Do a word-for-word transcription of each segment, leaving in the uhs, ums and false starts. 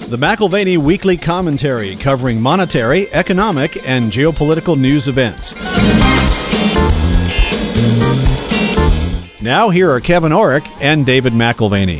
The McAlvany Weekly Commentary, covering monetary, economic, and geopolitical news events. Now here are Kevin Orrick and David McAlvany.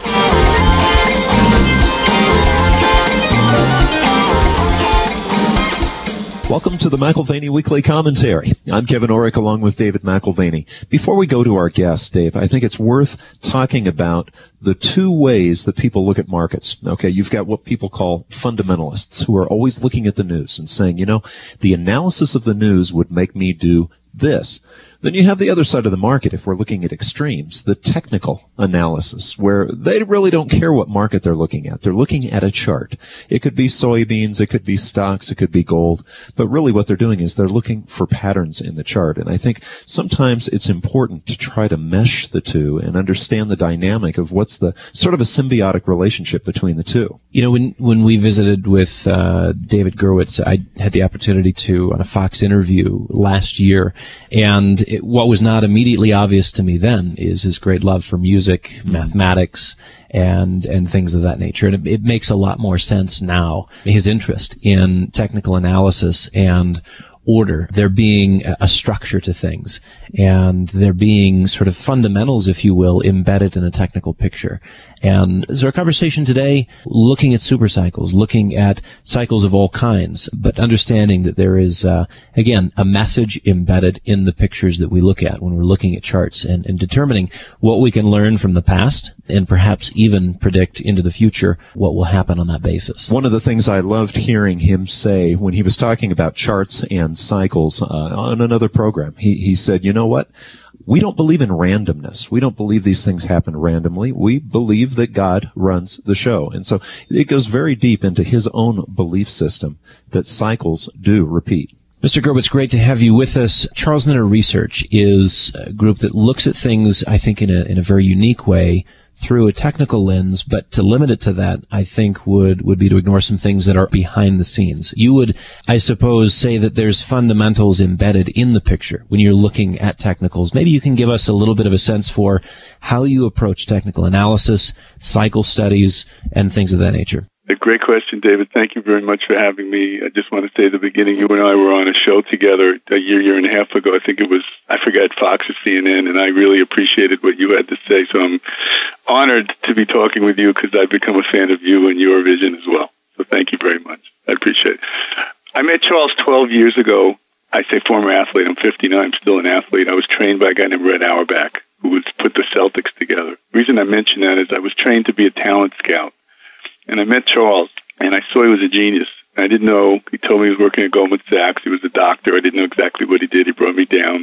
Welcome to the McAlvany Weekly Commentary. I'm Kevin Orrick along with David McAlvany. Before we go to our guest, Dave, I think it's worth talking about the two ways that people look at markets. Okay, you've got what people call fundamentalists who are always looking at the news and saying, you know, the analysis of the news would make me do this. Then you have the other side of the market, if we're looking at extremes, the technical analysis, where they really don't care what market they're looking at. They're looking at a chart. It could be soybeans, it could be stocks, it could be gold, but really what they're doing is they're looking for patterns in the chart. And I think sometimes it's important to try to mesh the two and understand the dynamic of what's the sort of a symbiotic relationship between the two. You know, when when we visited with uh, David Gurwitz, I had the opportunity to, on a Fox interview last year, and it, what was not immediately obvious to me then is his great love for music, mm-hmm. mathematics, and and things of that nature. And it, it makes a lot more sense now, his interest in technical analysis and order, there being a structure to things, and there being sort of fundamentals, if you will, embedded in a technical picture. And so our conversation today, looking at super cycles, looking at cycles of all kinds, but understanding that there is, uh, again, a message embedded in the pictures that we look at when we're looking at charts, and, and determining what we can learn from the past and perhaps even predict into the future what will happen on that basis. One of the things I loved hearing him say when he was talking about charts and cycles uh, on another program, he, he said, you know what? We don't believe in randomness. We don't believe these things happen randomly. We believe that God runs the show. And so it goes very deep into his own belief system that cycles do repeat. Mister Gurwitz, great to have you with us. Charles Nenner Research is a group that looks at things, I think, in a, in a very unique way, through a technical lens, but to limit it to that, I think, would, would be to ignore some things that are behind the scenes. You would, I suppose, say that there's fundamentals embedded in the picture when you're looking at technicals. Maybe you can give us a little bit of a sense for how you approach technical analysis, cycle studies, and things of that nature. A great question, David. Thank you very much for having me. I just want to say at the beginning, you and I were on a show together a year, year and a half ago. I think it was, I forget, Fox or C N N, and I really appreciated what you had to say. So I'm honored to be talking with you because I've become a fan of you and your vision as well. So thank you very much. I appreciate it. I met Charles twelve years ago. I say former athlete. I'm fifty-nine. I'm still an athlete. I was trained by a guy named Red Auerbach, who was put the Celtics together. The reason I mention that is I was trained to be a talent scout. And I met Charles, and I saw he was a genius. I didn't know. He told me he was working at Goldman Sachs. He was a doctor. I didn't know exactly what he did. He brought me down.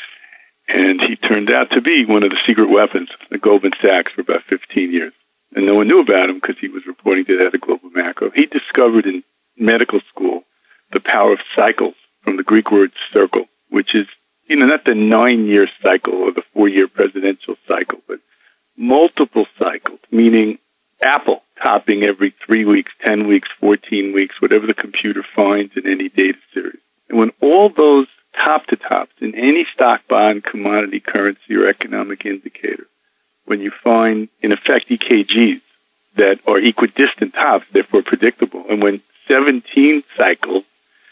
And he turned out to be one of the secret weapons at Goldman Sachs for about fifteen years. And no one knew about him because he was reporting to the head of Global Macro. He discovered in medical school the power of cycles, from the Greek word circle, which is, you know, not the nine-year cycle or the four-year presidential cycle, but multiple cycles, meaning Apple topping every three weeks, ten weeks, fourteen weeks, whatever the computer finds in any data series. And when all those top-to-tops in any stock, bond, commodity, currency, or economic indicator, when you find, in effect, E K Gs that are equidistant tops, therefore predictable, and when seventeen cycles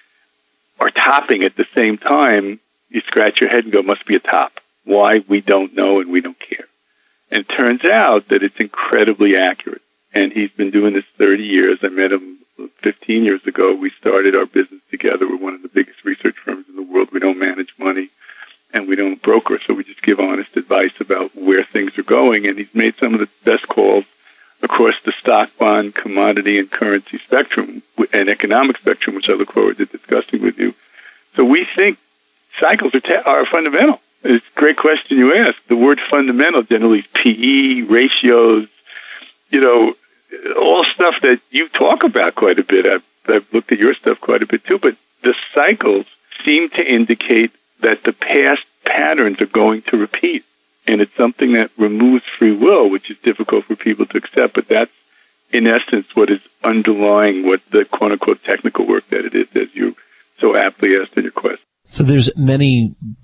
are topping at the same time, you scratch your head and go, must be a top. Why? We don't know and we don't care. And it turns out that it's incredibly accurate. And he's been doing this thirty years. I met him fifteen years ago. We started our business together. We're one of the biggest research firms in the world. We don't manage money and we don't broker, so we just give honest advice about where things are going. And he's made some of the best calls across the stock, bond, commodity, and currency spectrum and economic spectrum, which I look forward to discussing with you. So we think cycles are, ta- are fundamental. It's a great question you asked. The word fundamental generally is P E, ratios, you know, all stuff that you talk about quite a bit. I've, I've looked at your stuff quite a bit too, but the cycles seem to indicate that the past patterns are going to repeat. And it's something that removes free will, which is difficult for people to accept, but that's in essence what is underlying what the quote-unquote technical work that it is, as you so aptly asked in your question. So there's many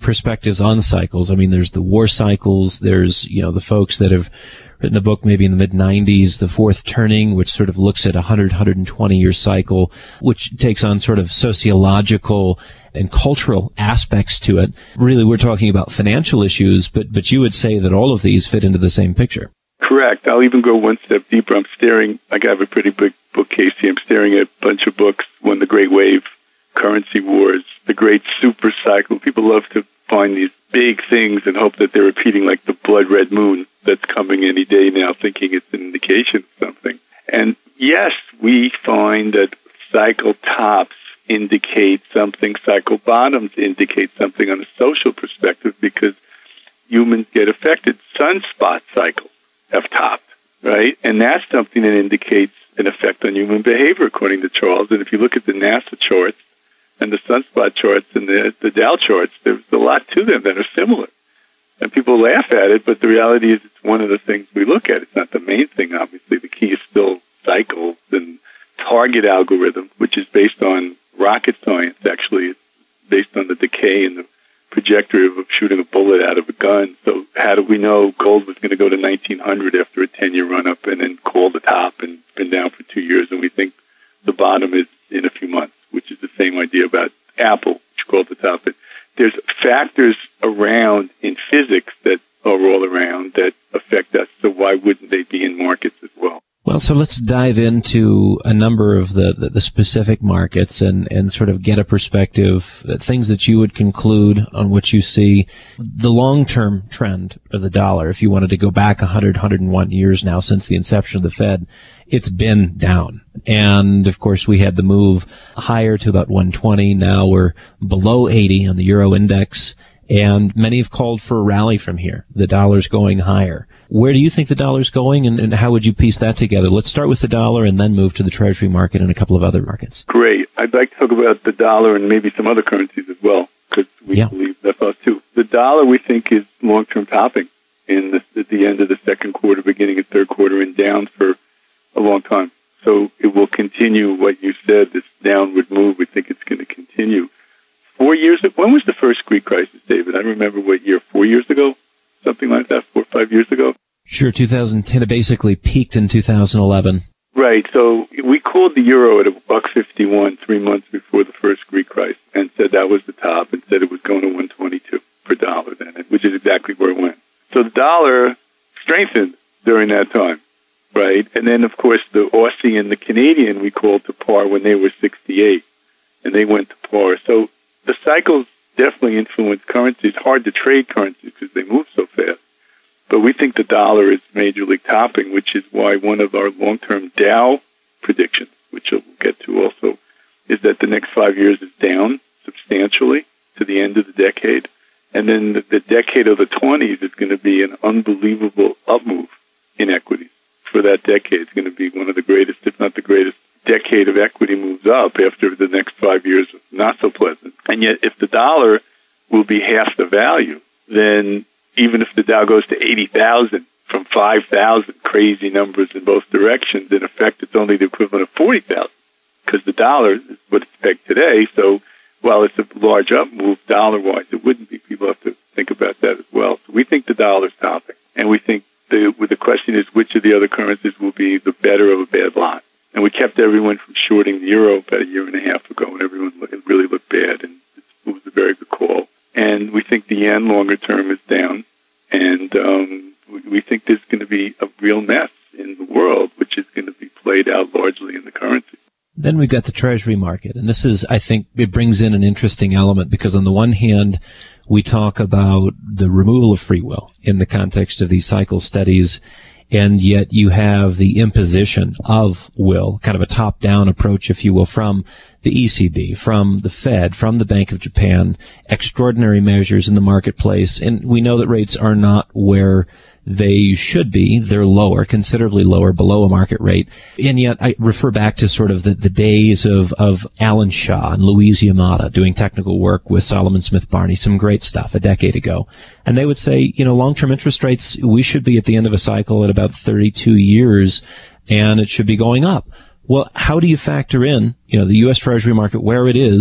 perspectives on cycles. I mean, there's the war cycles. There's, you know, the folks that have written a book maybe in the mid nineties, The Fourth Turning, which sort of looks at a one hundred, one hundred twenty year cycle, which takes on sort of sociological and cultural aspects to it. Really, we're talking about financial issues, but, but you would say that all of these fit into the same picture. Correct. I'll even go one step deeper. I'm staring, I have a pretty big bookcase here. I'm staring at a bunch of books, When the Great Wave, Currency Wars, The Great Super Cycle. People love to find these big things and hope that they're repeating like the blood red moon that's coming any day now, thinking it's an indication of something. And yes, we find that cycle tops indicate something, cycle bottoms indicate something on a social perspective because humans get affected. Sunspot cycles have topped, right? And that's something that indicates an effect on human behavior, according to Charles. And if you look at the NASA charts and the sunspot charts and the, the Dow charts, there's a lot to them that are similar. And people laugh at it, but the reality is it's one of the things we look at. It's not the main thing, obviously. The key is still cycles and target algorithm, which is based on rocket science, actually. It's based on the decay and the trajectory of shooting a bullet out of a gun. So how do we know gold was going to go to nineteen hundred after a ten-year run-up and then call the top and been down for two years, and we think the bottom is in a few months, which is the same idea about Apple, which called the top. But there's factors around in physics that are all around that affect us, so why wouldn't they be in markets as well? Well, so let's dive into a number of the, the, the specific markets and, and sort of get a perspective, uh, things that you would conclude on what you see. The long-term trend of the dollar, if you wanted to go back one hundred, one hundred one years now since the inception of the Fed, it's been down. And, of course, we had the move higher to about one twenty. Now we're below eighty on the Euro Index. And many have called for a rally from here. The dollar's going higher. Where do you think the dollar's going, and, and how would you piece that together? Let's start with the dollar and then move to the Treasury market and a couple of other markets. Great. I'd like to talk about the dollar and maybe some other currencies as well, because we yeah. believe that's us too. The dollar, we think, is long-term topping in the, at the end of the second quarter, beginning of third quarter, and down for a long time. So it will continue what you said, this downward move. We think it's going to continue. Four years ago, when was the first Greek crisis, David? I don't remember what year, four years ago? Something like that, four or five years ago? Sure, two thousand ten. It basically peaked in two thousand eleven. Right. So we called the euro at a buck fifty-one three months before the first Greek crisis and said that was the top and said it was going to one twenty-two per dollar then, which is exactly where it went. So the dollar strengthened during that time, right? And then, of course, the Aussie and the Canadian we called to par when they were sixty-eight, and they went to par. So the cycles definitely influence currencies. It's hard to trade currencies because they move so fast. But we think the dollar is majorly topping, which is why one of our long-term Dow predictions, which we'll get to also, is that the next five years is down substantially to the end of the decade. And then the, the decade of the twenties is going to be an unbelievable up move in equities. For that decade, it's going to be one of the greatest, if not the greatest, decade of equity moves up after the next five years of not so pleasant. And yet, if the dollar will be half the value, then even if the Dow goes to eighty thousand from five thousand, crazy numbers in both directions, in effect, it's only the equivalent of forty thousand because the dollar is what it's pegged today. So while it's a large up move dollar-wise, it wouldn't be. People have to think about that as well. So we think the dollar's topping. And we think the, the question is which of the other currencies will be the better of a bad lot. And we kept everyone from shorting the euro about a year and a half ago when everyone really looked bad, and it was a very good call. And we think the yen longer term is down, and um, we think there's going to be a real mess in the world, which is going to be played out largely in the currency. Then we've got the Treasury market, and this is, I think, it brings in an interesting element because on the one hand, we talk about the removal of free will in the context of these cycle studies, and yet you have the imposition of will, kind of a top-down approach, if you will, from the E C B, from the Fed, from the Bank of Japan, extraordinary measures in the marketplace. And we know that rates are not where they should be. They're lower, considerably lower, below a market rate. And yet I refer back to sort of the, the days of, of Alan Shaw and Louise Yamada doing technical work with Solomon Smith Barney, some great stuff a decade ago. And they would say, you know, long-term interest rates, we should be at the end of a cycle at about thirty-two years, and it should be going up. Well, how do you factor in, you know, the U S Treasury market where it is,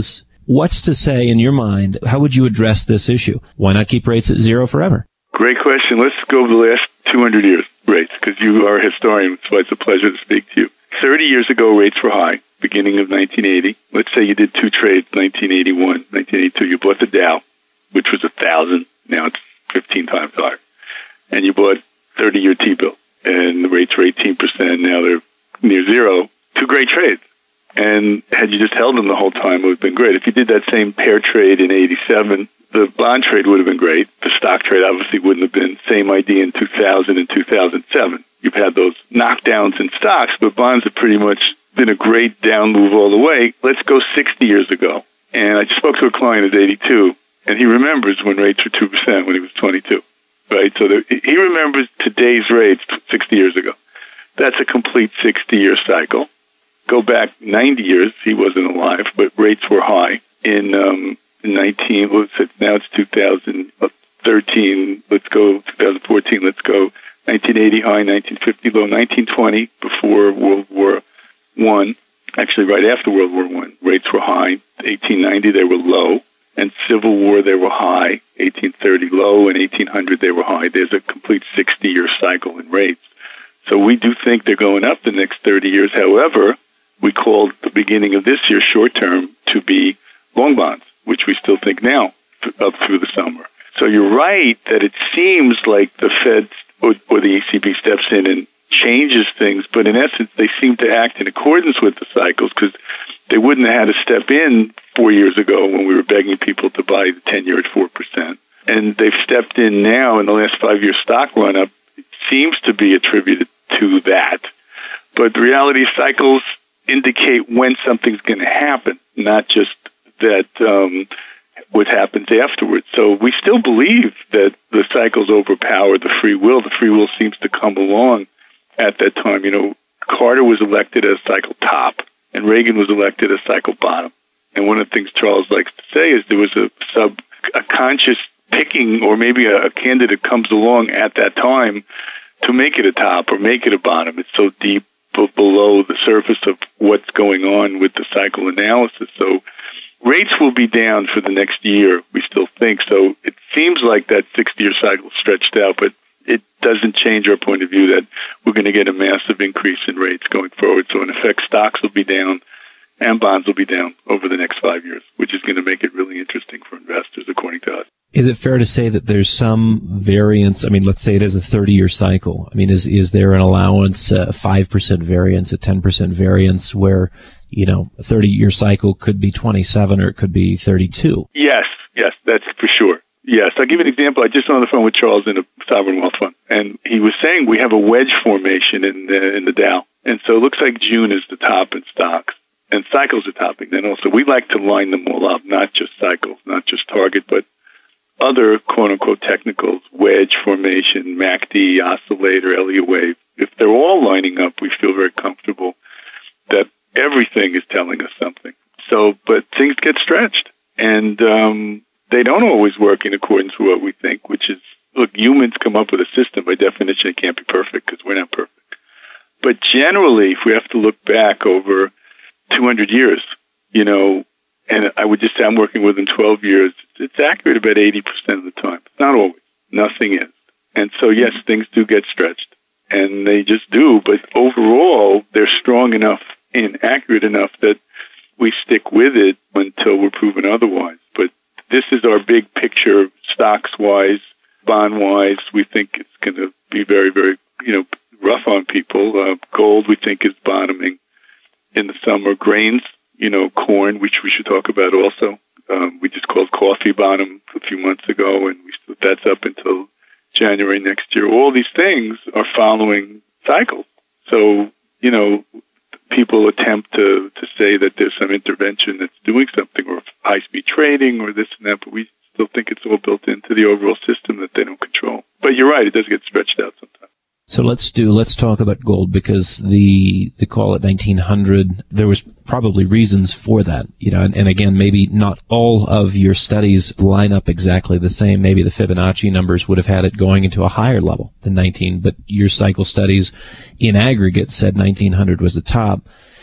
What's to say in your mind, how would you address this issue? Why not keep rates at zero forever? Great question. Let's go over the last two hundred years rates, because you are a historian, so it's a pleasure to speak to you. thirty years ago, rates were high, beginning of nineteen eighty. Let's say you did two trades, nineteen eighty-one, nineteen eighty-two. You bought the Dow, which was one thousand. Now it's fifteen times higher. And you bought thirty-year T-bill, and the rates were eighteen percent. Now they're near zero. Two great trades. And had you just held them the whole time, it would have been great. If you did that same pair trade in eighty-seven, the bond trade would have been great. The stock trade obviously wouldn't have been. Same idea in two thousand and two thousand seven. You've had those knockdowns in stocks, but bonds have pretty much been a great down move all the way. Let's go sixty years ago. And I just spoke to a client who's eighty-two, and he remembers when rates were two percent when he was twenty-two. Right? So the, he remembers today's rates sixty years ago. That's a complete sixty-year cycle. Go back ninety years, he wasn't alive, but rates were high. In um, nineteen, what's it, now it's two thousand thirteen, let's go two thousand fourteen, let's go nineteen eighty high, nineteen fifty low, nineteen twenty before World War One, actually right after World War One, rates were high. eighteen ninety, they were low. And Civil War, they were high. eighteen thirty low, and eighteen hundred, they were high. There's a complete sixty-year cycle in rates. So we do think they're going up the next thirty years. However, we called the beginning of this year short-term to be long bonds, which we still think now up through the summer. So you're right that it seems like the Fed or, or the E C B steps in and changes things, but in essence, they seem to act in accordance with the cycles, because they wouldn't have had to step in four years ago when we were begging people to buy the ten-year at four percent. And they've stepped in now in the last five-year stock run-up. It seems to be attributed to that. But the reality is cycles indicate when something's going to happen, not just that um, what happens afterwards. So we still believe that the cycles overpower the free will. The free will seems to come along at that time. You know, Carter was elected as cycle top, and Reagan was elected as cycle bottom. And one of the things Charles likes to say is there was a sub, a conscious picking, or maybe a, a candidate comes along at that time to make it a top or make it a bottom. It's so deep below the surface of what's going on with the cycle analysis. So rates will be down for the next year, we still think. So it seems like that sixty-year cycle stretched out, but it doesn't change our point of view that we're going to get a massive increase in rates going forward. So in effect, stocks will be down and bonds will be down over the next five years, which is going to make it really interesting for investors, according to us. Is it fair to say that there's some variance? I mean, let's say it is a thirty-year cycle. I mean, is is there an allowance, a five percent variance, a ten percent variance, where, you know, a thirty-year cycle could be twenty-seven or it could be thirty-two? Yes, yes, that's for sure. Yes, I'll give you an example. I just on the phone with Charles in a sovereign wealth fund, and he was saying we have a wedge formation in the, in the Dow, and so it looks like June is the top in stocks, and cycles are topping. Then also, we like to line them all up, not just cycles, not just target, but other quote-unquote technicals, wedge formation, M A C D, oscillator, Elliott wave. If they're all lining up, we feel very comfortable that everything is telling us something. So, but things get stretched, and um, they don't always work in accordance with what we think, which is, look, humans come up with a system. By definition, it can't be perfect because we're not perfect. But generally, if we have to look back over two hundred years, you know, and I would just say I'm working within twelve years, it's accurate about eighty percent of the time. Not always. Nothing is. And so, yes, things do get stretched, and they just do. But overall, they're strong enough and accurate enough that we stick with it until we're proven otherwise. But this is our big picture, stocks-wise, bond-wise. We think it's going to be very, very, you know, rough on people. Uh, gold, we think, is bottoming in the summer. Grains, you know, corn, which we should talk about also. Um, we just called coffee bottom a few months ago, and we, that's up until January next year. All these things are following cycles. So, you know, people attempt to, to say that there's some intervention that's doing something, or high-speed trading, or this and that, but we still think it's all built into the overall system that they don't control. But you're right, it does get stretched out sometimes. So let's do, let's talk about gold, because the, the call at nineteen hundred, there was probably reasons for that, you know, and, and again, maybe not all of your studies line up exactly the same. Maybe the Fibonacci numbers would have had it going into a higher level than nineteen, but your cycle studies in aggregate said nineteen hundred was the top.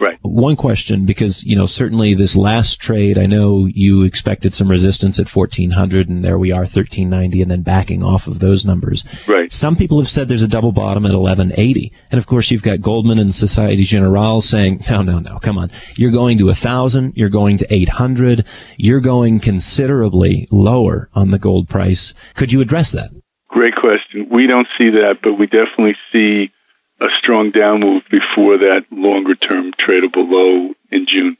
Right. One question, because, you know, certainly this last trade, I know you expected some resistance at fourteen hundred, and there we are, thirteen ninety, and then backing off of those numbers. Right. Some people have said there's a double bottom at eleven eighty. And, of course, you've got Goldman and Societe Generale saying, no, no, no, come on. You're going to one thousand, you're going to eight hundred, you're going considerably lower on the gold price. Could you address that? Great question. We don't see that, but we definitely see a strong down move before that longer-term tradable low in June.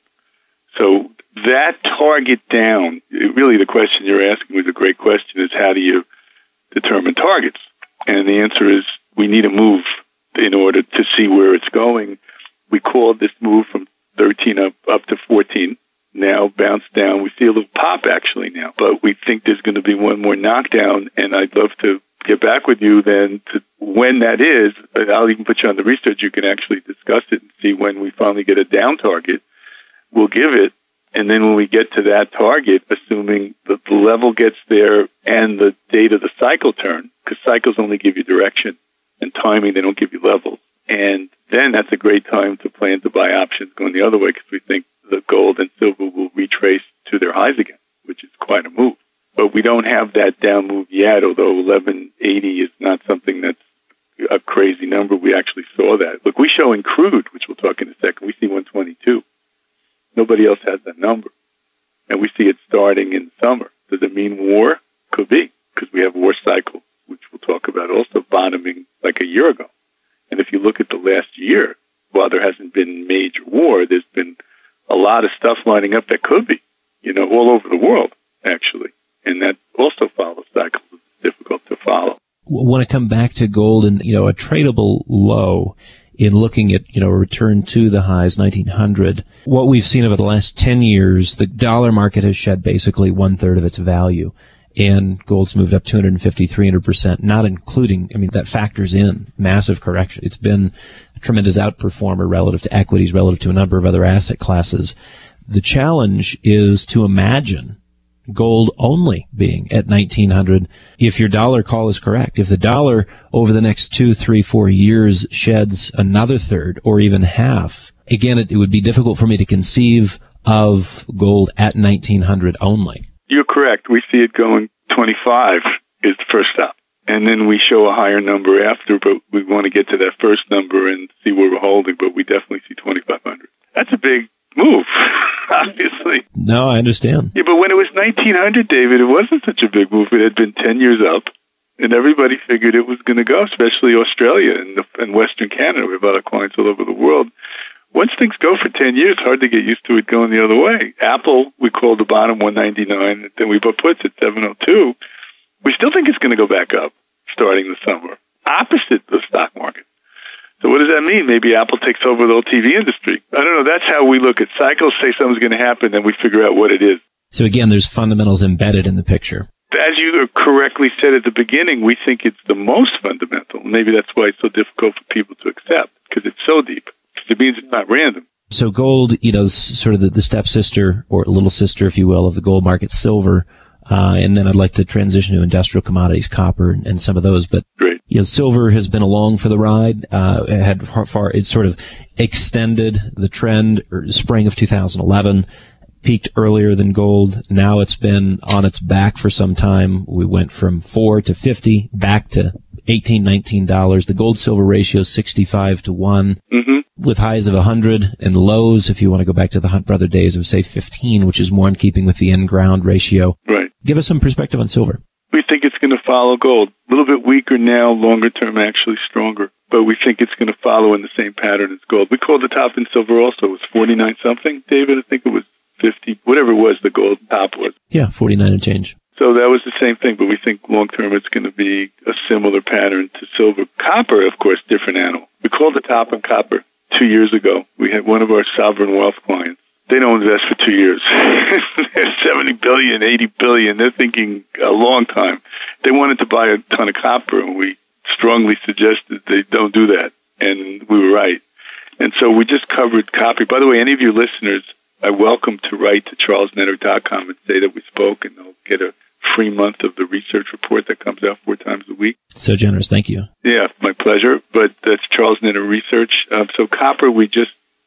So that target down, really the question you're asking was a great question, is how do you determine targets? And the answer is we need a move in order to see where it's going. We called this move from thirteen up, up to fourteen, now bounced down. We see a little pop actually now, but we think there's going to be one more knockdown, and I'd love to get back with you then to when that is. I'll even put you on the research. You can actually discuss it and see when we finally get a down target. We'll give it, and then when we get to that target, assuming that the level gets there and the date of the cycle turn, because cycles only give you direction and timing, they don't give you levels. And then that's a great time to plan to buy options going the other way, because we think the gold and silver will retrace to their highs again, which is quite a move. But we don't have that down move yet, although eleven eighty is not something that's a crazy number. We actually saw that. Look, we show in crude, which we'll talk in a second, we see one twenty-two. Nobody else has that number. And we see it starting in summer. Does it mean war? Could be, because we have war cycle, which we'll talk about, also bottoming like a year ago. And if you look at the last year, while there hasn't been major war, there's been a lot of stuff lining up that could be, you know, all over the world, actually. And that also follows cycles. It's difficult to follow. When I come back to gold and, you know, a tradable low in looking at, you know, a return to the highs, nineteen hundred, what we've seen over the last ten years, the dollar market has shed basically one third of its value. And gold's moved up two hundred fifty, three hundred percent, not including, I mean, that factors in massive correction. It's been a tremendous outperformer relative to equities, relative to a number of other asset classes. The challenge is to imagine gold only being at nineteen hundred if your dollar call is correct. If the dollar over the next two, three, four years sheds another third or even half, again, it, it would be difficult for me to conceive of gold at nineteen hundred only. You're correct. We see it going twenty-five is the first stop. And then we show a higher number after, but we want to get to that first number and see where we're holding, but we definitely see twenty-five hundred. That's a big move, obviously. No, I understand. Yeah, but when it was nineteen hundred, David, it wasn't such a big move. It had been ten years up, and everybody figured it was going to go, especially Australia and, the, and Western Canada. We have a lot of clients all over the world. Once things go for ten years, hard to get used to it going the other way. Apple, we called the bottom one ninety-nine, and then we put puts at seven oh two. We still think it's going to go back up starting the summer, opposite the stock market. So what does that mean? Maybe Apple takes over the whole T V industry. I don't know. That's how we look at cycles, say something's going to happen, then we figure out what it is. So again, there's fundamentals embedded in the picture. As you correctly said at the beginning, we think it's the most fundamental. Maybe that's why it's so difficult for people to accept, because it's so deep. It means it's not random. So gold, you know, is sort of the, the stepsister or little sister, if you will, of the gold market, silver. Uh, and then I'd like to transition to industrial commodities, copper, and, and some of those. But Great. You know, silver has been along for the ride. Uh, it had far, far, it sort of extended the trend. Or spring of two thousand eleven, peaked earlier than gold. Now it's been on its back for some time. We went from four to fifty, back to eighteen, nineteen dollars. The gold-silver ratio is sixty-five to one, mm-hmm. with highs of one hundred and lows, if you want to go back to the Hunt Brother days, of, say, fifteen, which is more in keeping with the end-ground ratio. Right. Give us some perspective on silver. We think it's going to follow gold. A little bit weaker now, longer term actually stronger. But we think it's going to follow in the same pattern as gold. We called the top in silver also. It was forty-nine something, David. I think it was fifty, whatever it was the gold top was. Yeah, forty-nine and change. So that was the same thing, but we think long term it's going to be a similar pattern to silver. Copper, of course, different animal. We called the top on copper two years ago. We had one of our sovereign wealth clients. They don't invest for two years. They're seventy billion, eighty billion. They're thinking a long time. They wanted to buy a ton of copper, and we strongly suggested they don't do that. And we were right. And so we just covered copper. By the way, any of your listeners are welcome to write to charles netter dot com and say that we spoke, and they'll get a free month of the research report that comes out four times a week. So generous. Thank you. Yeah, my pleasure. But that's Charles Netter Research. Um, so copper, we just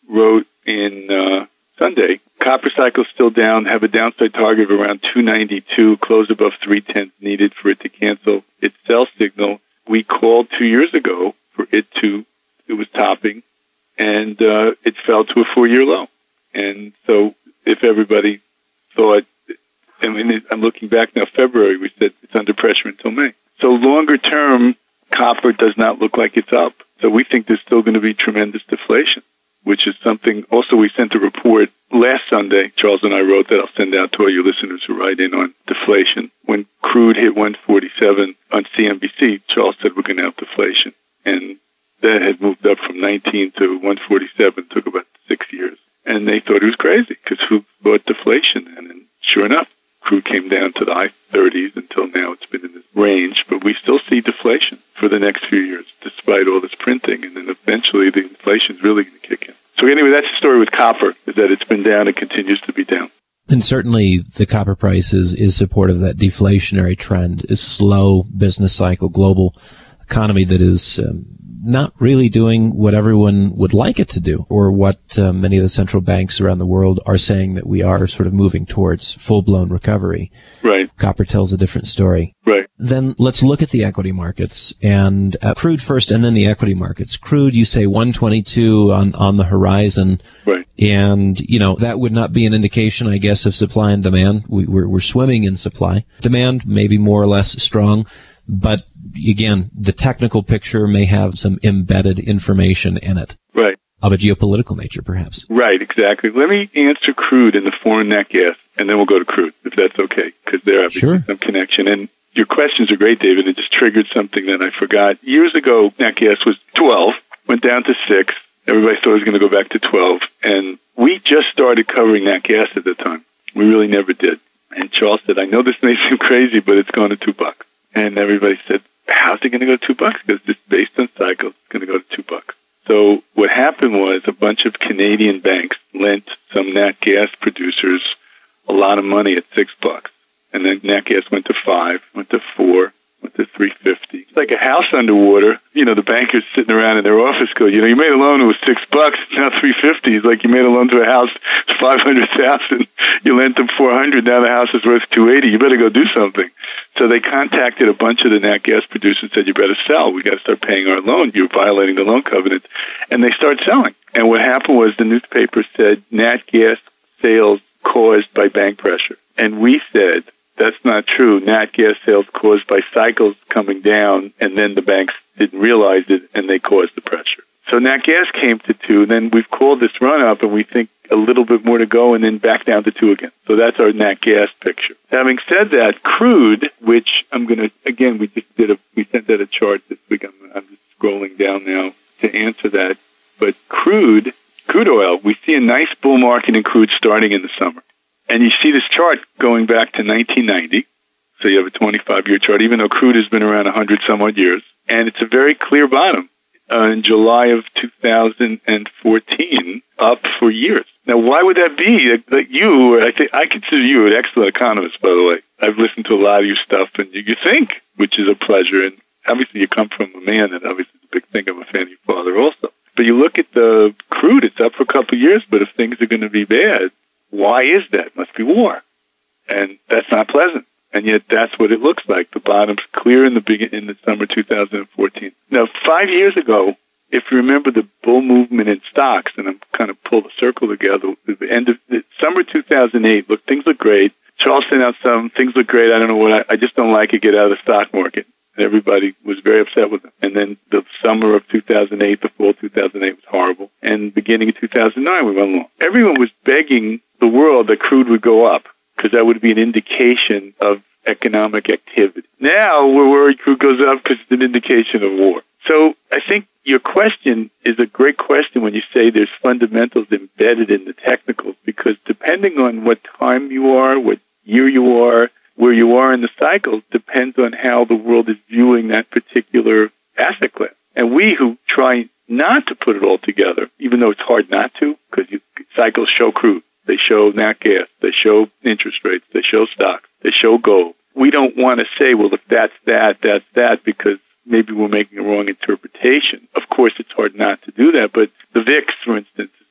wrote in uh, Sunday, copper cycle still down, have a downside target of around two ninety-two, close above three ten needed for it to cancel its sell signal. We called two years ago for it to, it was topping, and uh, it fell to a four-year low. And so if everybody thought, I mean, I'm looking back now, February, we said it's under pressure until May. So longer term, copper does not look like it's up. So we think there's still going to be tremendous deflation, which is something, also we sent a report last Sunday, Charles and I wrote that I'll send out to all your listeners who write in on deflation. When crude hit one forty-seven on C N B C, Charles said we're going to have deflation. And that had moved up from nineteen to one forty-seven, took about six years. And they thought it was crazy, because who thought deflation? And then sure enough, crude came down to the high thirties until now it's been in this range, but we still see deflation for the next few years, despite all this printing, and then eventually the inflation is really going to kick in. So anyway, that's the story with copper, is that it's been down and continues to be down. And certainly the copper price is, is supportive of that deflationary trend, is slow business cycle, global economy that is um, not really doing what everyone would like it to do, or what uh, many of the central banks around the world are saying that we are sort of moving towards full-blown recovery. Right. Copper tells a different story. Right. Then let's look at the equity markets, and uh, crude first and then the equity markets. Crude, you say one twenty-two on, on the horizon. Right. And, you know, that would not be an indication, I guess, of supply and demand. We, we're, we're swimming in supply. Demand may be more or less strong. But again, the technical picture may have some embedded information in it. Right. Of a geopolitical nature, perhaps. Right, exactly. Let me answer crude and the foreign nat gas, and then we'll go to crude, if that's okay, because there have sure. some connection. And your questions are great, David. It just triggered something that I forgot. Years ago, nat gas was twelve, went down to six. Everybody thought it was going to go back to twelve. And we just started covering nat gas at the time. We really never did. And Charles said, I know this may seem crazy, but it's going to two bucks. And everybody said, how's it going to go to two bucks? Because it's based on cycles, it's going to go to two bucks. So what happened was a bunch of Canadian banks lent some nat gas producers a lot of money at six bucks. And then nat gas went to five, went to four, went to three fifty. It's like a house underwater. You know, the bankers sitting around in their office go, you know, you made a loan, it was six bucks, it's now three fifty. It's like you made a loan to a house, it's five hundred thousand. You lent them four hundred, now the house is worth two eighty. You better go do something. So they contacted a bunch of the nat gas producers and said, you better sell. We got to start paying our loan. You're violating the loan covenant. And they started selling. And what happened was the newspaper said nat gas sales caused by bank pressure. And we said, that's not true. Nat gas sales caused by cycles coming down, and then the banks didn't realize it, and they caused the pressure. So nat gas came to two, and then we've called this run-up, and we think a little bit more to go, and then back down to two again. So that's our nat gas picture. Having said that, crude, which I'm going to, again, we just did a, we sent out a chart this week. I'm, I'm just scrolling down now to answer that. But crude, crude oil, we see a nice bull market in crude starting in the summer. And you see this chart going back to nineteen ninety. So you have a twenty-five year chart, even though crude has been around one hundred some odd years. And it's a very clear bottom uh, in July of two thousand fourteen, up for years. Now, why would that be? That you, I think, I consider you an excellent economist, by the way. I've listened to a lot of your stuff, and you, you think, which is a pleasure. And obviously, you come from a man that obviously is a big thing. I'm a fan of your father also. But you look at the crude, it's up for a couple of years, but if things are going to be bad, why is that? Must be war. And that's not pleasant. And yet that's what it looks like. The bottom's clear in the big, in the summer two thousand fourteen. Now, five years ago, if you remember the bull movement in stocks, and I'm kind of pull the circle together, the end of the summer two thousand eight, look, things look great. Charles sent out some, things look great. I don't know what, I, I just don't like it. Get out of the stock market. And everybody was very upset with him. And then the summer of two thousand eight, the fall two thousand eight was horrible. And beginning of two thousand nine, we went along. Everyone was begging the world that crude would go up, because that would be an indication of economic activity. Now we're worried crude goes up because it's an indication of war. So I think your question is a great question when you say there's fundamentals embedded in the technicals, because depending on what time you are, what year you are, where you are in the cycle, depends on how the world is viewing that particular asset class. And we who try not to put it all together, even though it's hard not to, because cycles show crude. They show nat gas. They show interest rates. They show stocks. They show gold. We don't want to say, well, if that's that, that's that, because maybe we're making a wrong interpretation. Of course, it's hard not to do that, but the V I X, for instance, is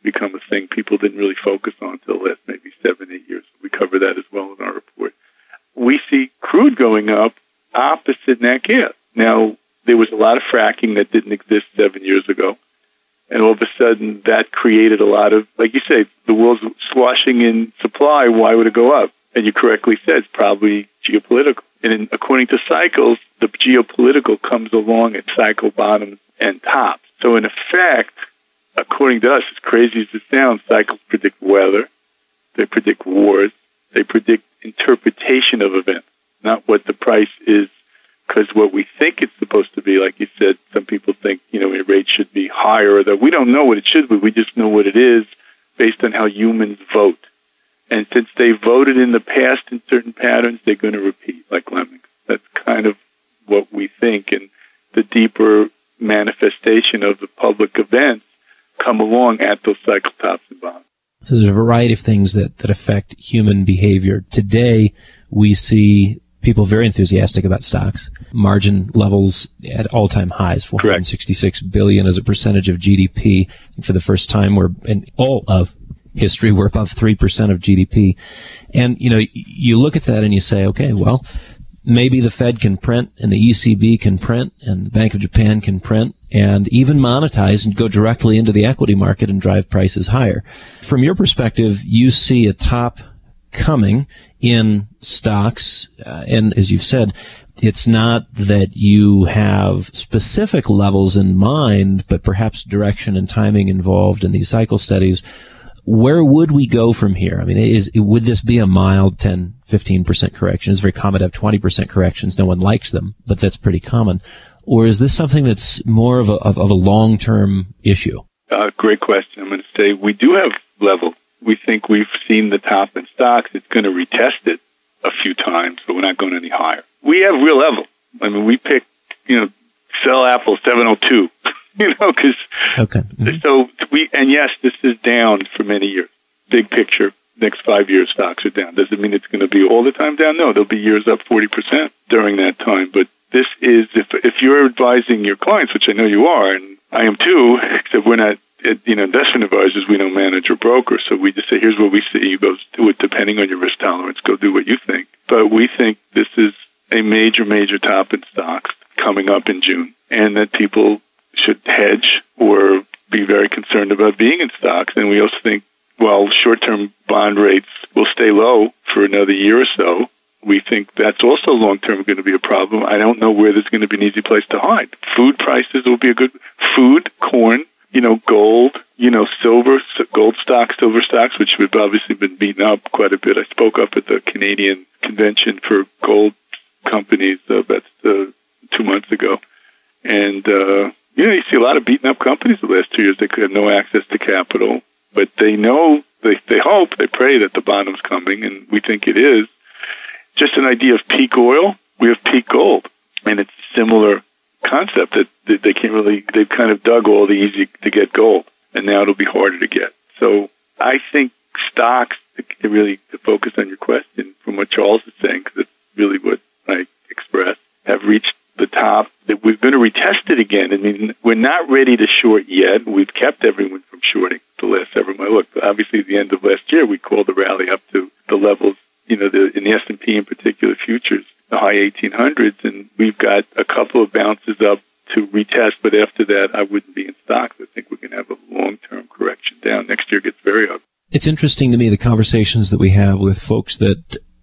become a thing people didn't really focus on until the last maybe seven, eight years. We cover that as well in our report. We see crude going up opposite nat gas. Now, there was a lot of fracking that didn't exist seven years ago. And all of a sudden, that created a lot of, like you say, the world's swashing in supply. Why would it go up? And you correctly said it's probably geopolitical. And in, according to cycles, the geopolitical comes along at cycle bottoms and tops. So in effect, according to us, as crazy as it sounds, cycles predict weather. They predict wars. They predict interpretation of events, not what the price is. Because what we think it's supposed to be, like you said, some people think, you know, a rate should be higher, or that we don't know what it should be. We just know what it is based on how humans vote. And since they voted in the past in certain patterns, they're going to repeat, like lemmings. That's kind of what we think. And the deeper manifestation of the public events come along at those cycle tops and bottoms. So there's a variety of things that, that affect human behavior. Today, we see people very enthusiastic about stocks. Margin levels at all-time highs, four hundred sixty-six billion dollars as a percentage of G D P. For the first time, we're in all of history, we're above three percent of G D P. And, you know, you look at that and you say, okay, well, maybe the Fed can print and the E C B can print and the Bank of Japan can print and even monetize and go directly into the equity market and drive prices higher. From your perspective, you see a top coming in stocks, uh, and as you've said, it's not that you have specific levels in mind, but perhaps direction and timing involved in these cycle studies. Where would we go from here? I mean, is would this be a mild ten, fifteen percent correction? It's very common to have twenty percent corrections. No one likes them, but that's pretty common. Or is this something that's more of a, of, of a long-term issue? Uh, great question. I'm going to say we do have level. We think we've seen the top in stocks. It's going to retest it a few times, but we're not going any higher. We have real level. I mean, we picked, you know, sell Apple seven oh two, you know, because okay. Mm-hmm. So we, and yes, this is down for many years. Big picture, next five years stocks are down. Does it mean it's going to be all the time down? No, there'll be years up forty percent during that time. But this is, if if you're advising your clients, which I know you are, and I am too, except we're not, you know, investment advisors, we don't manage or broker, so we just say, here's what we see. You go do it depending on your risk tolerance. Go do what you think. But we think this is a major, major top in stocks coming up in June, and that people should hedge or be very concerned about being in stocks. And we also think, while short-term bond rates will stay low for another year or so, we think that's also long-term going to be a problem. I don't know where there's going to be an easy place to hide. Food prices will be a good food, corn, you know, gold, you know, silver, gold stocks, silver stocks, which have obviously been beaten up quite a bit. I spoke up at the Canadian convention for gold companies uh, about uh, two months ago. And, uh, you know, you see a lot of beaten up companies the last two years. They could have no access to capital, but they know, they, they hope, they pray that the bottom's coming, and we think it is. Just an idea of peak oil, we have peak gold. And it's a similar concept that they can't really, they've kind of dug all the easy to get gold, and now it'll be harder to get. So I think stocks, to really to focus on your question from what Charles is saying, because it's really what I expressed, have reached the top, that we're going to retest it again. I mean, we're not ready to short yet. We've kept everyone from shorting the last several months. Look, obviously at the end of last year, we called the rally up to the levels, you know, the, in the S and P in particular futures, the high eighteen hundreds, and we've got a couple of bounces up to retest, but after that, I wouldn't be in stocks. I think we're going to have a long-term correction down. Next year gets very ugly. It's interesting to me, the conversations that we have with folks that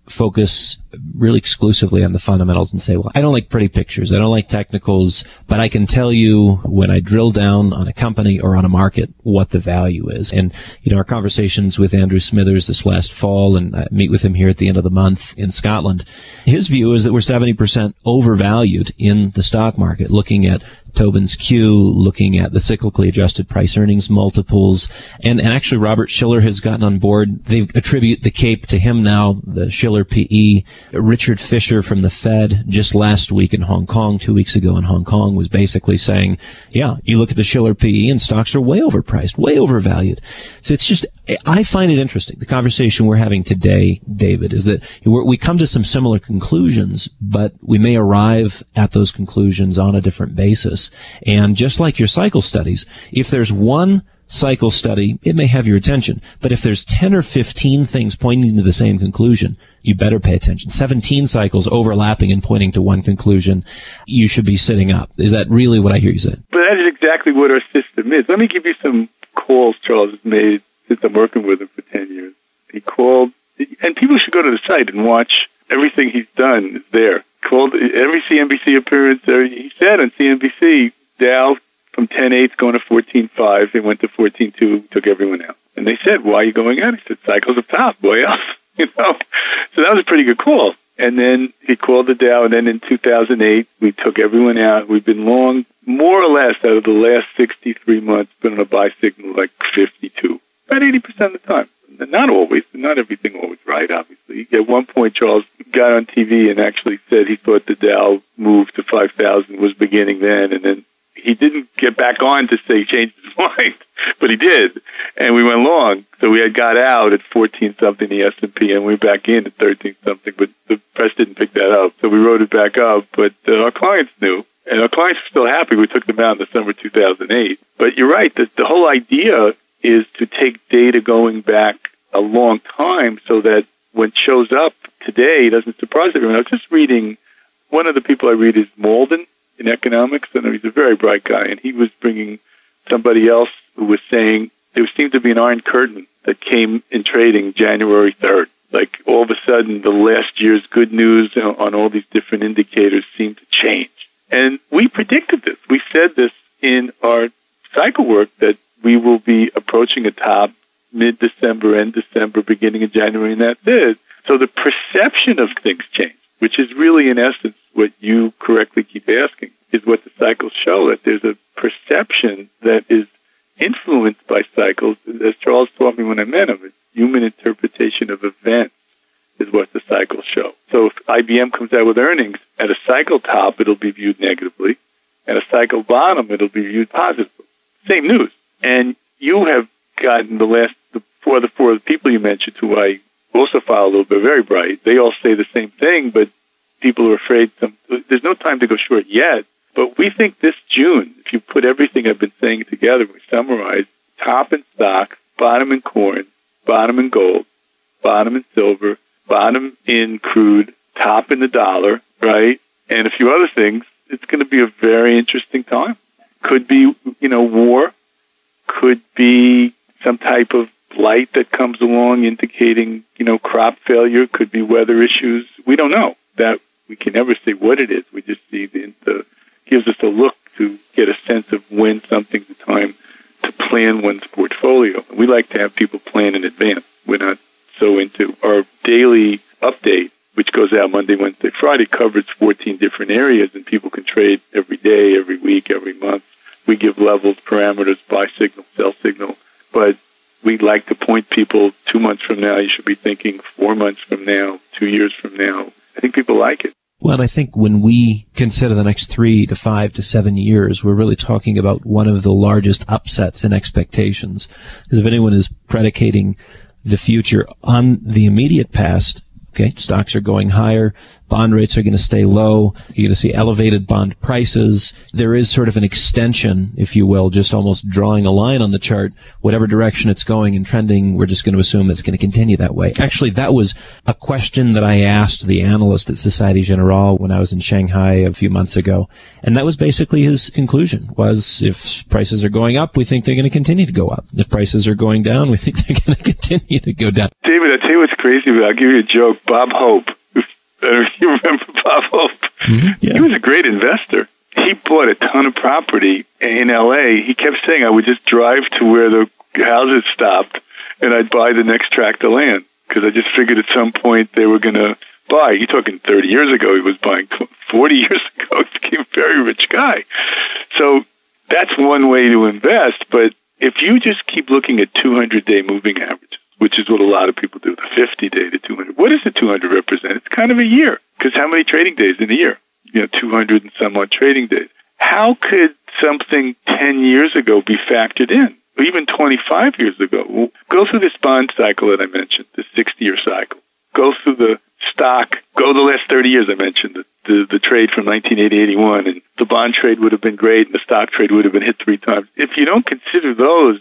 focus really exclusively on the fundamentals and say, well, I don't like pretty pictures, I don't like technicals, but I can tell you when I drill down on a company or on a market what the value is. And, you know, our conversations with Andrew Smithers this last fall, and I meet with him here at the end of the month in Scotland, his view is that we're seventy percent overvalued in the stock market, looking at Tobin's Q, looking at the cyclically adjusted price earnings multiples, and, and actually Robert Shiller has gotten on board. They attribute the CAPE to him now, the Shiller P E. Richard Fisher from the Fed just last week in Hong Kong, two weeks ago in Hong Kong, was basically saying, yeah, you look at the Shiller P E and stocks are way overpriced, way overvalued. So it's just, I find it interesting. The conversation we're having today, David, is that we're, we come to some similar conclusions, but we may arrive at those conclusions on a different basis. And just like your cycle studies, if there's one cycle study, it may have your attention. But if there's ten or fifteen things pointing to the same conclusion, you better pay attention. seventeen cycles overlapping and pointing to one conclusion, you should be sitting up. Is that really what I hear you say? But that is exactly what our system is. Let me give you some calls Charles has made since I'm working with him for ten years. He called, and people should go to the site and watch everything he's done is there. Called every C N B C appearance. He said on C N B C, Dow from ten eight going to fourteen five. They went to fourteen two, took everyone out. And they said, why are you going out? He said, cycles up top. Why else? You know? So that was a pretty good call. And then he called the Dow, and then in two thousand eight, we took everyone out. We've been long, more or less, out of the last sixty-three months, been on a buy signal like fifty-two. About eighty percent of the time. Not always, not everything always right, obviously. At one point, Charles got on T V and actually said he thought the Dow move to five thousand was beginning then, and then he didn't get back on to say he changed his mind, but he did, and we went long. So we had got out at fourteen something the S and P, and we went back in at thirteen something, but the press didn't pick that up, so we wrote it back up. But uh, our clients knew, and our clients were still happy. We took them out in the summer two thousand eight. But you're right, the, the whole idea is to take data going back a long time so that when it shows up today, it doesn't surprise everyone. I was just reading, one of the people I read is Malden in economics, and he's a very bright guy, and he was bringing somebody else who was saying there seemed to be an iron curtain that came in trading January third. Like all of a sudden, the last year's good news on all these different indicators seemed to change. And we predicted this. We said this in our cycle work that we will be approaching a top mid-December, end December, beginning of January, and that's it. So the perception of things change, which is really, in essence, what you correctly keep asking, is what the cycles show, that there's a perception that is influenced by cycles. As Charles taught me when I met him, it's human interpretation of events is what the cycles show. So if I B M comes out with earnings, at a cycle top, it'll be viewed negatively. At a cycle bottom, it'll be viewed positively. Same news. And you have gotten the last, the four, the four people you mentioned, who I also follow a little bit, very bright. They all say the same thing, but people are afraid. Some, there's no time to go short yet. But we think this June, if you put everything I've been saying together, we summarize top in stock, bottom in corn, bottom in gold, bottom in silver, bottom in crude, top in the dollar, right? And a few other things. It's going to be a very interesting time. Could be, you know, war. Could be some type of light that comes along indicating, you know, crop failure. Could be weather issues. We don't know. That we can never say what it is. We just see the, the gives us a look to get a sense of when something's the time to plan one's portfolio. We like to have people plan in advance. We're not so into our daily update, which goes out Monday, Wednesday, Friday, covers fourteen different areas, and people can trade every day, every week, every month. We give levels, parameters, buy signal, sell signal, but we'd like to point people two months from now, you should be thinking four months from now, two years from now. I think people like it. Well, and I think when we consider the next three to five to seven years, we're really talking about one of the largest upsets in expectations. Because if anyone is predicating the future on the immediate past, okay, stocks are going higher, bond rates are going to stay low, you're going to see elevated bond prices. There is sort of an extension, if you will, just almost drawing a line on the chart. Whatever direction it's going and trending, we're just going to assume it's going to continue that way. Actually, that was a question that I asked the analyst at Societe Generale when I was in Shanghai a few months ago. And that was basically his conclusion, was if prices are going up, we think they're going to continue to go up. If prices are going down, we think they're going to continue to go down. David, I'll tell you what's crazy about it. I'll give you a joke. Bob Hope. I don't know if you remember Bob Hope. Mm-hmm, yeah. He was a great investor. He bought a ton of property in L A. He kept saying, I would just drive to where the houses stopped and I'd buy the next tract of land because I just figured at some point they were going to buy. You're talking thirty years ago. He was buying forty years ago. He became a very rich guy. So that's one way to invest. But if you just keep looking at two hundred day moving averages, which is what a lot of people do, the fifty day to two hundred. What does the two hundred represent? It's kind of a year, because how many trading days in a year? You know, two hundred and somewhat trading days. How could something ten years ago be factored in? Or even twenty-five years ago? Well, go through this bond cycle that I mentioned, the sixty-year cycle. Go through the stock, go the last thirty years I mentioned, the, the, the trade from nineteen eighty to eighty-one, and the bond trade would have been great, and the stock trade would have been hit three times. If you don't consider those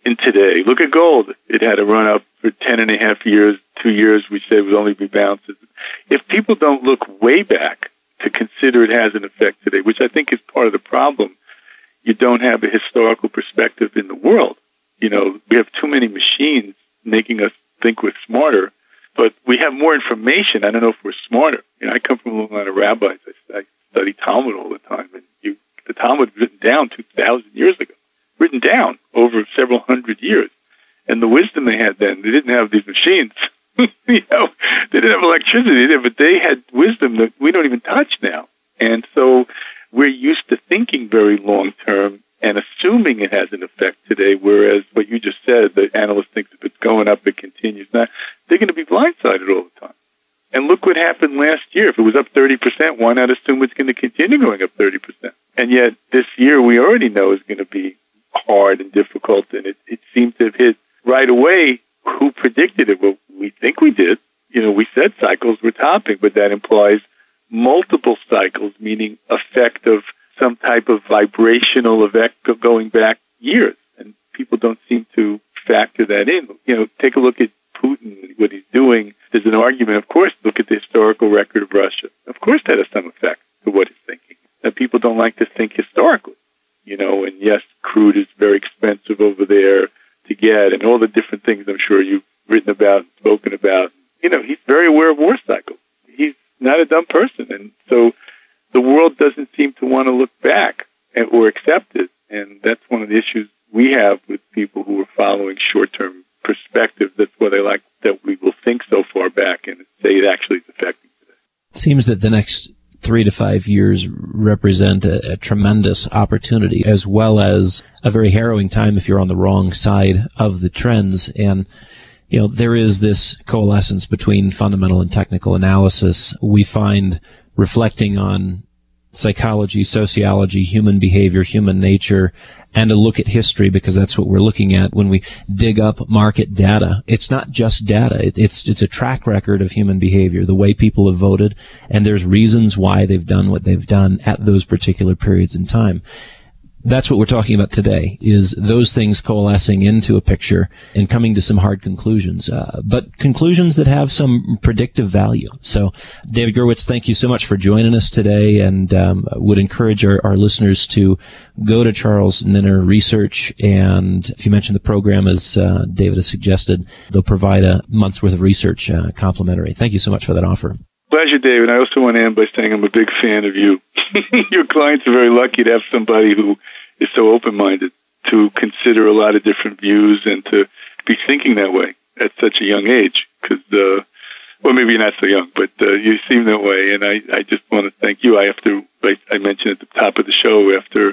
in today. Look at gold. It had a run up for ten and a half years, two years we said would only be bounces. If people don't look way back to consider it has an effect today, which I think is part of the problem, you don't have a historical perspective in the world. You know, we have too many machines making us think we're smarter, but we have more information. I don't know if we're smarter. You know, I come from a long line of rabbis. I, I study Talmud all the time, and you, the Talmud was written down two thousand years ago, written down over several hundred years. And the wisdom they had then, they didn't have these machines. you know, they didn't have electricity, but they had wisdom that we don't even touch now. And so we're used to thinking very long term and assuming it has an effect today, whereas what you just said, the analyst thinks if it's going up, it continues. Now, they're going to be blindsided all the time. And look what happened last year. If it was up thirty percent, why not assume it's going to continue going up thirty percent? And yet this year we already know is going to be hard and difficult, and it, it seemed to have hit right away. Who predicted it? Well, we think we did. You know, we said cycles were topping, but that implies multiple cycles, meaning effect of some type of vibrational effect going back years. And people don't seem to factor that in. You know, take a look at Putin, what he's doing. There's an argument, of course, look at the historical record of Russia. Of course that has some effect to what he's thinking. And people don't like to think historically. You know, and yes, crude is very expensive over there to get, and all the different things I'm sure you've written about and spoken about. You know, he's very aware of war cycles. He's not a dumb person. And so the world doesn't seem to want to look back and, or accept it. And that's one of the issues we have with people who are following short-term perspective. That's why they like that we will think so far back and say it actually is affecting today. It seems that the next three to five years represent a, a tremendous opportunity, as well as a very harrowing time if you're on the wrong side of the trends. And, you know, there is this coalescence between fundamental and technical analysis. We find reflecting on psychology, sociology, human behavior, human nature, and a look at history, because that's what we're looking at when we dig up market data. It's not just data. It, it's it's a track record of human behavior, the way people have voted, and there's reasons why they've done what they've done at those particular periods in time. That's what we're talking about today, is those things coalescing into a picture and coming to some hard conclusions, uh, but conclusions that have some predictive value. So, David Gurwitz, thank you so much for joining us today, and um, would encourage our, our listeners to go to Charles Ninner Research, and if you mention the program, as uh, David has suggested, they'll provide a month's worth of research uh, complimentary. Thank you so much for that offer. Pleasure, David. I also want to end by saying I'm a big fan of you. Your clients are very lucky to have somebody who is so open-minded to consider a lot of different views and to be thinking that way at such a young age. Because, uh, well, maybe you're not so young, but uh, you seem that way. And I, I just want to thank you. I have to, like I mentioned at the top of the show, after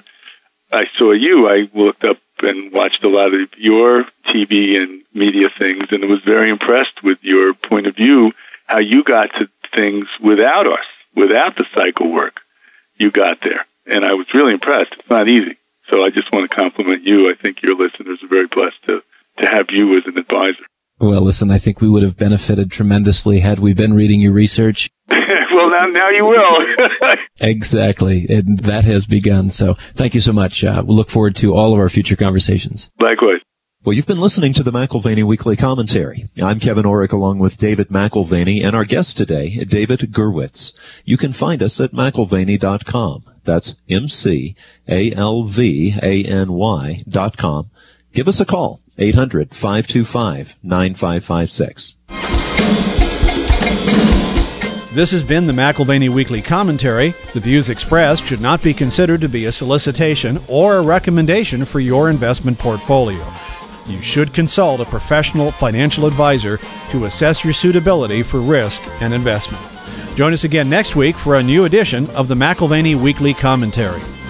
I saw you, I looked up and watched a lot of your T V and media things, and I was very impressed with your point of view, how you got to things without us, without the cycle work. You got there. And I was really impressed. It's not easy. So I just want to compliment you. I think your listeners are very blessed to, to have you as an advisor. Well, listen, I think we would have benefited tremendously had we been reading your research. Well, now, now you will. Exactly. And that has begun. So thank you so much. Uh, we'll look forward to all of our future conversations. Likewise. Well, you've been listening to the McAlvany Weekly Commentary. I'm Kevin Orrick along with David McAlvany and our guest today, David Gurwitz. You can find us at McAlvany dot com. That's M C A L V A N Y dot com. Give us a call, eight hundred, five two five, nine five five six. This has been the McAlvany Weekly Commentary. The views expressed should not be considered to be a solicitation or a recommendation for your investment portfolio. You should consult a professional financial advisor to assess your suitability for risk and investment. Join us again next week for a new edition of the McAlvany Weekly Commentary.